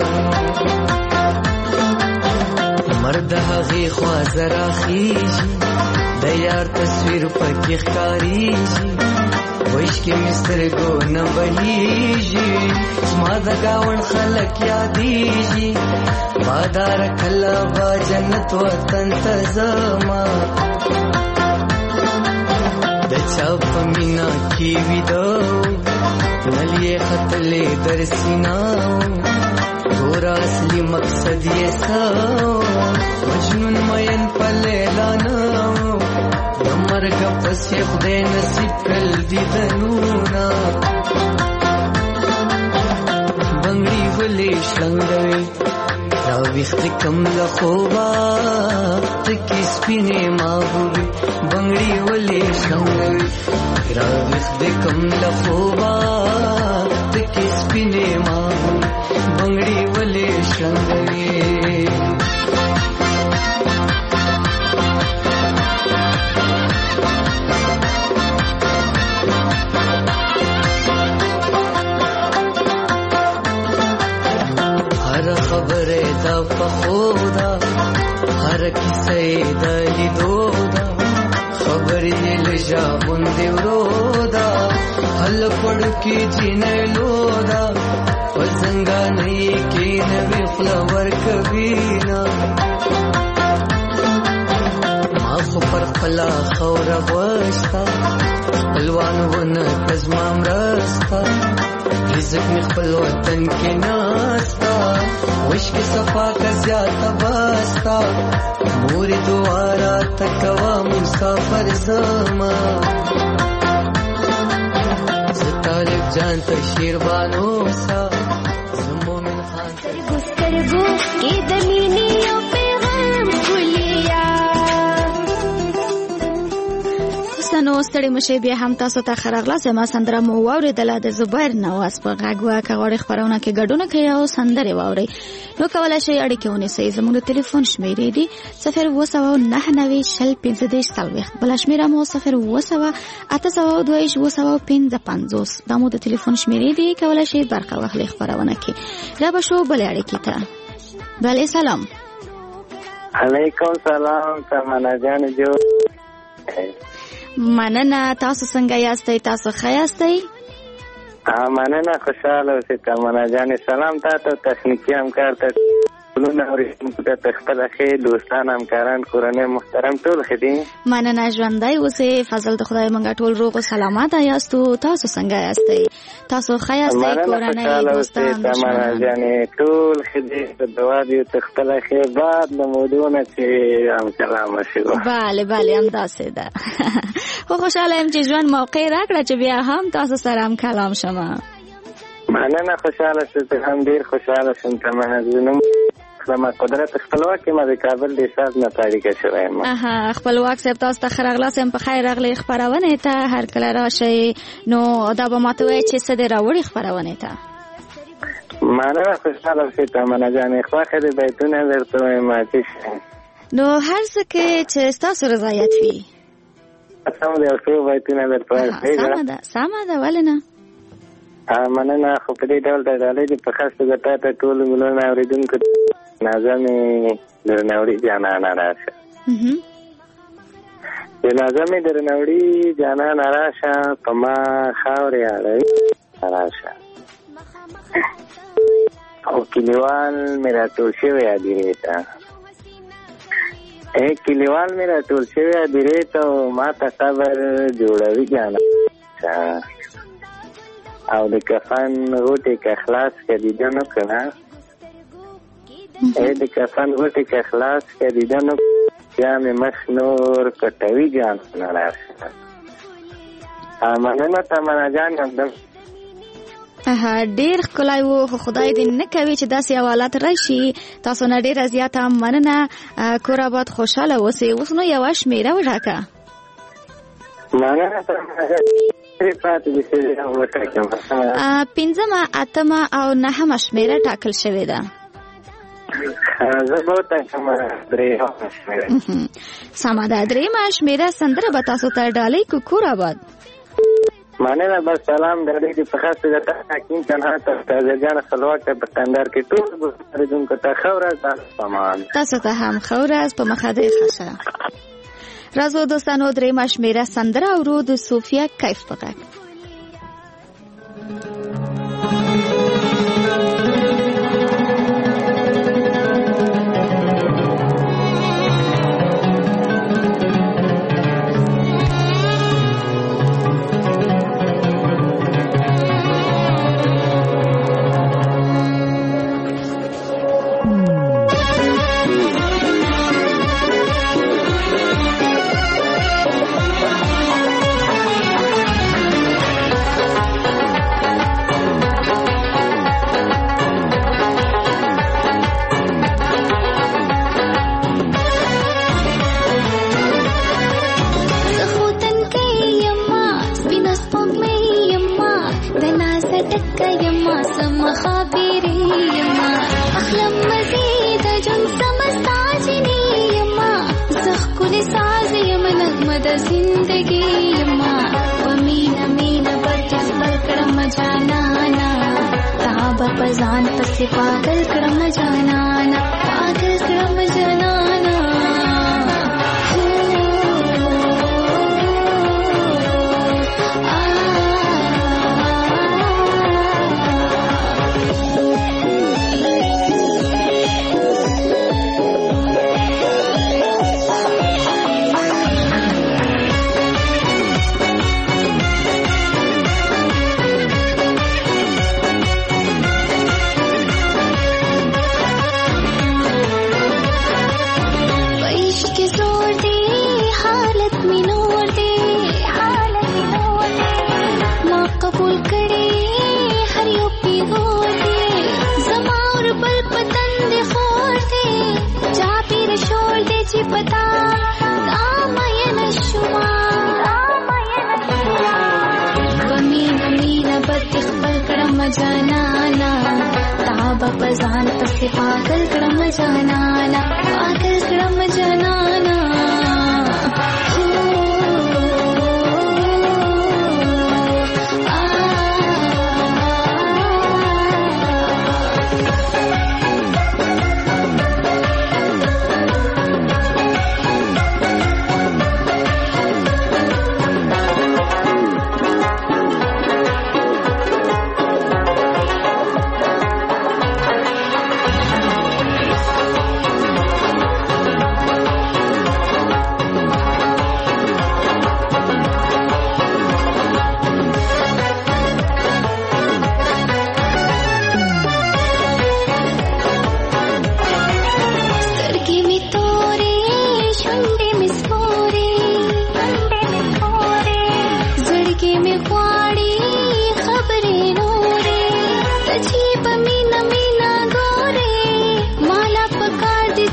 मर्द हगी ख्वाजरा खीजी दयार तस्वीर पकी खारीजी ویش کی مستر گو نبهیجی زما د گاون خلق یادیجی بادار کلا با جنت وطن تزما د چاپ مینا کی ویدو نلیه خطلې در سیناو گورا اصلی مقصد یہ ساو مجنون مین پلیلانو مرگ پس خدای نصیب کل دیدنونا بنگړي ولې شلنګوي راويخت کم لخوبا تکي سپینې ماغوي بنگړي ولې شلنګوي راويخت کم لخوبا تکي سپینې ماغوي بنگړي ولې شلنګوي خبره دا پخودا هر کیسه دا لیدودا خبرې لجا بوندې ورودا هل پړ کې جنلودا پزنګا نه کې نوې فلاور کبینا ما خو پر خلا خور بوستا الوان ونه تزمام راستا رزق می خپل وطن کې ناستا وش کی صفا کا زیادہ باستا موری دوارا تکوا مسافر زما طالب جان تشیر بانو سا زمومن خان سترګو سترګو کې د مینې یو پیغام کولیا نو ستړي مشه بیا هم تاسو ته خرغلا زما سندره مو واوریدله د زبیر نواز په غږ واکه غوړي خبرونه کې ګډونه کوي او سندره واوري نو کولای شئ اړیکه ونیسئ زموږ د ټلیفون شمیرې دي صفر اوه سوه نهه نوي شل پنځه دېرش څلوېښت بله شمیره مو صفر اوه سوه اته سوه دوه ویشت اوه سوه پنځه پنځوس دا مو د ټلیفون شمیرې دي کولای شئ برخه واخلئ خپرونه کې را به شو بلې اړیکې ته بله سلام علیکم سلام تمنا جان جو مننه تاسو څنګه یاستئ تاسو ښه یاستئ مننه خوشحاله اوسئ تمنا جان سلام تاسو تخنیکی همکار ته ګلونه اورېدونکو ته خپله ښې دوستان همکاران کورنۍ محترم ټول ښه دي. مننه ژوندی اوسې. فضل د خدای موږ ټول روغ او سلامت یاستو. تاسو څنګه یاستئ؟ تاسو ښه یاستئ؟ کورنۍ دوستان تمنا جانې ټول ښه دي. په دعا دي ته خپله ښې بعد د مودونه چې هم سلامه شي. بله بله همداسې ده. خو خوشحاله یم چې ژوند موقع راکړه چې بیا هم تاسو سره هم کلام شمه. مننه خوشحاله شم. ته هم ډېر خوشحاله شم. تمنا زنم زما قدرت خپلواک ما د کابل د ساز نه تاریخ شوی ما. اها خپلواک صاحب تاسو ته خیر اغلاس هم په خیر اغلی خبرونه ته هر کله راشي نو دا به ماته وای چې څه د راوړي خبرونه ته. مننه خوشحاله شم. تمنا جانې خو خیر بیتونه درته ما چې نو هر څه کې چې تاسو رضایت وي. سم دی او څو بیتونه درته وایم. سم ده سم ده ولنه. مننه خو په دې ډول د ډالۍ د په خاص توګه تا ته ټول ګلونه اورېدونکو نازمې درناوړي جانانه راشه. د نازمې درناوړي جانانه راشه په ما خاورې اړوي راشه او کلیوال مې راټول شوی هدیرې ته. ای کلیوال مې راټول شوی هدیرې ته او ما ته صبر جوړوي جانانه او د کفن غوټې که خلاص که دیده نو که نه ای د کفن غوټې که خلاص که دیده نو بیا مې مخ نور پټوي جانانه راشه. مننه تمنا جان همدم. ډېر ښکلی و خو خدای دې نه کوي چې داسې حوالات راشي. تاسو نه ډېره زیاته مننه. کور آباد خوشحاله اوسئ. اوس نو یوه شمېره وټاکه. مننه تمنا جان. پنځمه اتمه او نهمه شمېره ټاکل شوې ده. سمه ده. درېیمه شمېره سندره به تاسو ته ډالۍ کو کور آباد. مننه. بس سلام ډالۍ دې په خاص توګه ته حکیم تنها ته تازهګان خپلواک ته په کندهار کې ټول اورېدونکو ته ښه ورځ. تاسو ته هم ښه ورځ. په مخه دې ښه شه. رازو دوستانو درېیمه شمېره سندره اورو د صوفیه کیف په غږ. पजान पसे पागल क्रम जानाना पागल क्रम जानाना जानाना ताबा पजान पसे पागल क्रम जानाना पागल क्रम जानाना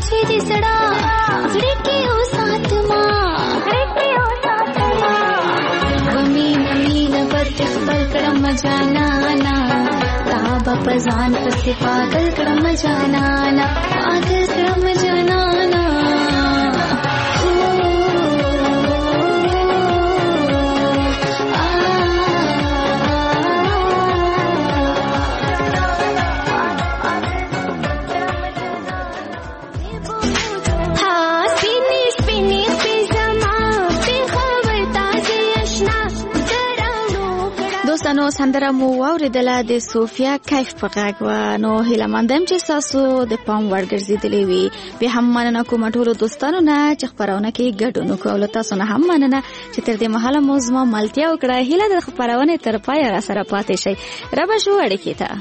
شوی دې سړه غړي کې او ساتما غړي کې او ساتما ومینه مینه پت خپل کړم جانانا تا په ځان پسې پاگل کړم جانانا پاگل کړم جانانا نو سندره مو واوریدله د صوفیا کیف په غږ و. نو هیله مندم چې تاسو د پام وړ ګرځېدلې وي. بیا هم مننه کوم ټولو دوستانو نه چې خپرونه کې ګډون وکړو. له تاسو نه هم مننه چې تر دې مهاله مو زما ملتیا وکړه. هیله د خپرونې تر پایه را سره پاتې شئ. ربه شو اړیکې ته.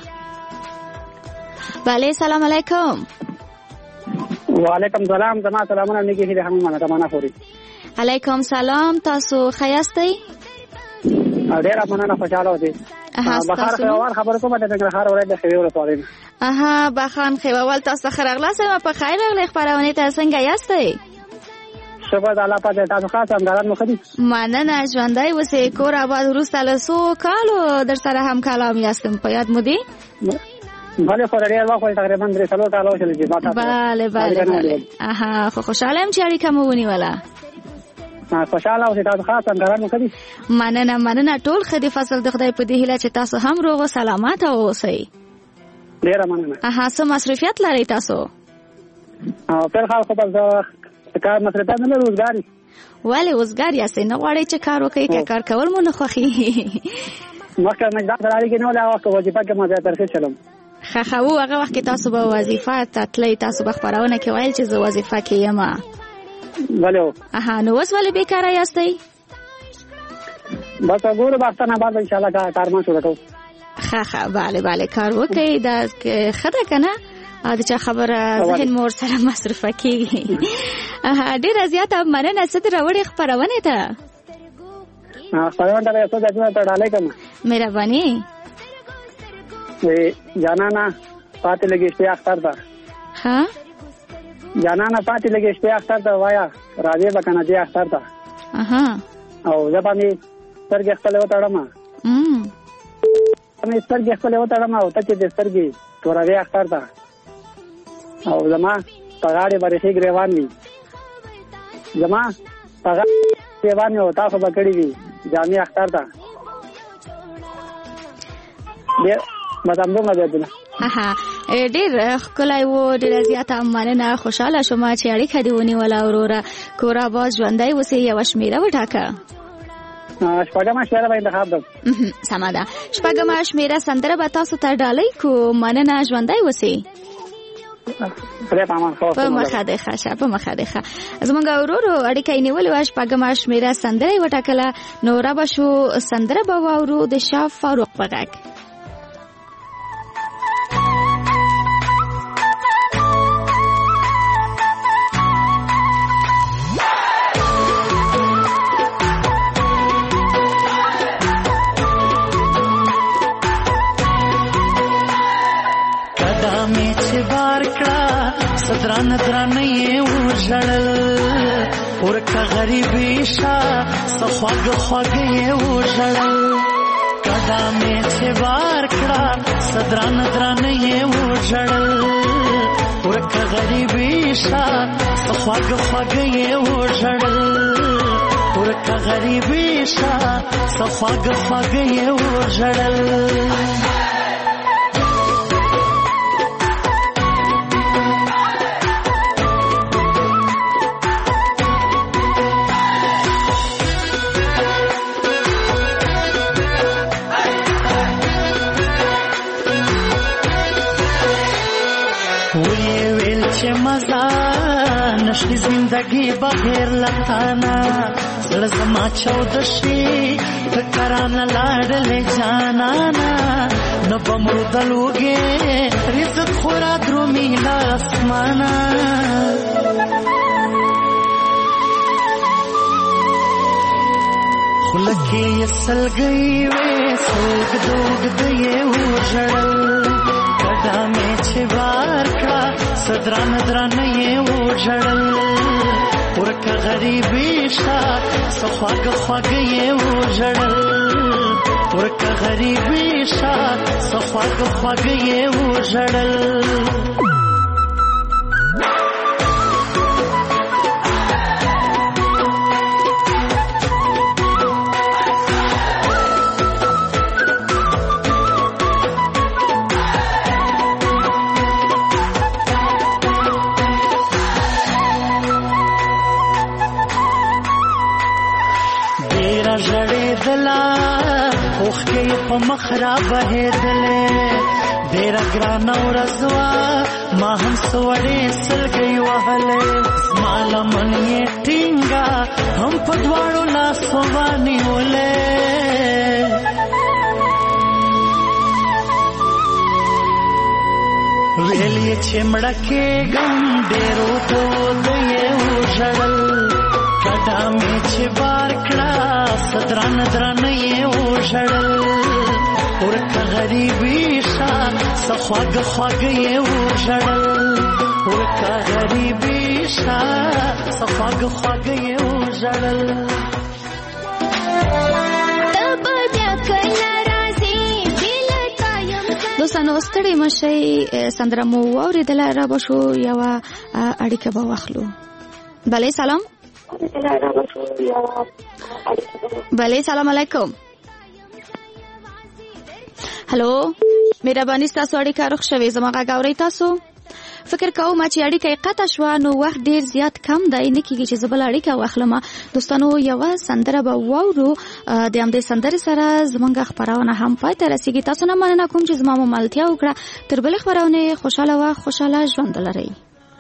بله سلام علیکم. وعلیکم سلام. زما سلامونه نیکی هیله هم مننه تمنا خوري. علیکم سلام. تاسو خیاستئ؟ ډیره مننه خوشاله اوسئ. بخار خیوال خبر کومه د ننګرهار ولایت د خیوال ولسوالۍ. اها بخان خیوال تاسو ښه راغلاست. په خیر راغلی خپرونې ته. څنګه یاستئ؟ شکر د الله پاک. تاسو خاص همداران مو ښه دي؟ مننه. ژوندی اوسئ. کور آباد. وروسته له څو کالو در سره هم کلام یاستم. په یاد مو دي؟ بله خو ډېر وخت تقریبا درې څلور کاله وشول چې ما تاسو. بله بله. اها خو خوشحاله یم چې اړیکه مو ونیوله. خوشاله اوسئ. تاسو خاص همداران مو ښه دي؟ مننه مننه. ټول ښه دي. فضل د خدای په دې هیله چې تاسو هم روغ او سلامت اوسئ. ډیره مننه. اها څه مصروفیت لرئ تاسو؟ په خال خو بس کار مصروفیت نه لرو. روزګار. ولې روزګار یاستئ؟ نه غواړئ چې کار وکړئ که کار کول مو نه خوښي؟ مخکې نجات سره اړیکې نه وه. هغه وخت وظیفه کې ما زیاتره ښه چلم. ښه ښه و. هغه وخت کې تاسو به وظیفه ته تلئ. تاسو به خپرونه کې ویل چې زه وظیفه کې یم. بله. اها نو اوس ولې بیکاره یاستئ؟ بس ګورو باختانه بعد انشاءالله کار ما شروع کوو. ښه ښه. بله بله کار وکئ. دا ښه ده که نه؟ د چا خبره ذهن مو ورسره مصرفه کېږي. ډېره زیاته مننه. څه دې راوړې خپرونې ته؟ خپرونې ته یو څه ځایونه ته ډالۍ کړم. مهرباني. جانانه پاتې لګې شپې اختر ته. ها جانانه پاتې لګې شپې اختر ته وایا راځې به که نه دې اختر ته. اها او زه به مې سترګې خپلې وتړم. مې سترګې خپلې وتړم او ته چې دې سترګې توروې اختر ته. او زما په غاړې به ریښې ګرېوان وي. زما په غاړې ګرېوان وي او تاسو به کړي وي جامې اختر ته. بس همدومره بیا. اها ډېر ښکلی و. ډېره زیاته مننه. خوشحاله شوم چې اړیکه دې ونیوله وروره. کور آباد. ژوندی اوسئ. یوه شمېره وټاکه. شپږمه شمېره به انتخاب کړم. سمه ده. شپږمه شمېره سندره به تاسو ته ډالۍ کړو. مننه. ژوندی اوسئ. په مخه دې ښه شه. په مخه دې ښه. زموږ ورورو اړیکه یې نیولې وه. شپږمه شمېره سندره یې وټاکله. نو ربه شو سندره به واورو د شاه فاروق په غږ. دران دران یې وژړل ورکه غریبي شا سخواږ خواږ یې وژړل. قدمې چې بار کړه صدران دران یې وژړل ورکه غریبي شا سخواږ خواږ یې وژړل. ورکه غریبي شا سخواږ خواږ یې وژړل. نشي زندگی بغیر لتانا زړه زما چود شي فکران لاړلې جانانا نه بمردلوږي رزق خورا درومي لاسمانا. خلکې سلګي وې سوګ دوګ دې وژړل. کډامې چې بار کړه صدران درانه یې وژړل ورکه غریبي شا سخواګ خواګ یې وژړل ورکه غریبي شا سخواګ خواګ یې وژړل په مخ را بهېدلې ډېره ګرانه ورځ وه ما هم سوړې سلګۍ وهلې زما لمن یې ټینګه هم په دواړو لاسو ونیولې ویل یې چې مړه کېږم ډېرو دود یې وژړل کډامې چې بار کړه صدران درانه یې وژړل ورکه غریبي شا سخواګ خواګ یې وژړل ورکه غریبي شا سخواګ خواګ یې وژړل دوستانو ستړي مشئ سندره مو واورېدله را به شو یوه اړیکه به واخلو بله سلام بله سلام علیکم هلو مهرباني ستاسو اړیکه رخ شوې زما غږ اورئ تاسو فکر کوم چې اړیکه قطع شوه نو وخت ډیر زیات کم دی نه کېږي چې زه بله اړیکه واخلم دوستانو یوه سندره به واورو د همدې سندرې سره زموږ خپرونه هم پای ته رسېږي تاسو نه مننه کوم چې زما ملتیا وکړه تر بلې خپرونې خوشحاله وه خوشحاله ژوند لرئ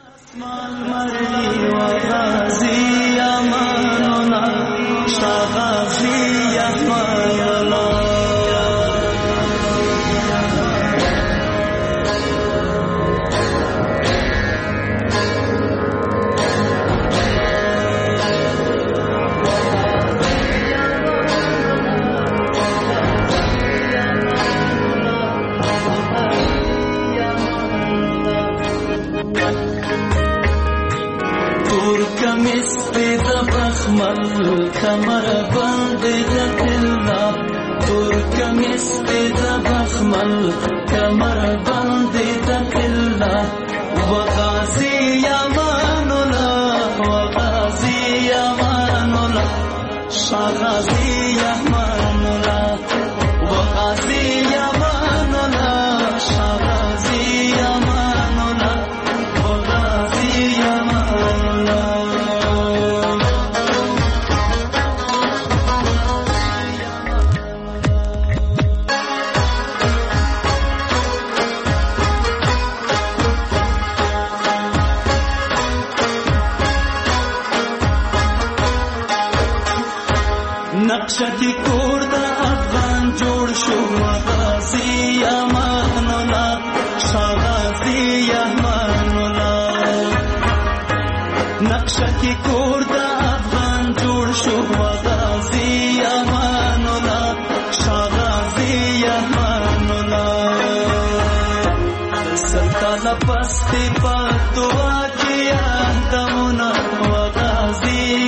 کمر بند دلنا ترکم استد بخمل کمر بند دلنا وغازی یمانولا وغازی یمانولا شغازی یمانولا وغازی یمانولا شغازی یمانولا وغازی یمانولا نقشتی کور دا افغان جوړ شو غازی امانولا شغازی امانولا نقشتی کور دا افغان جوړ شو غازی امانولا شغازی امانولا سلطان پستی په دعا کې اندمونه غازی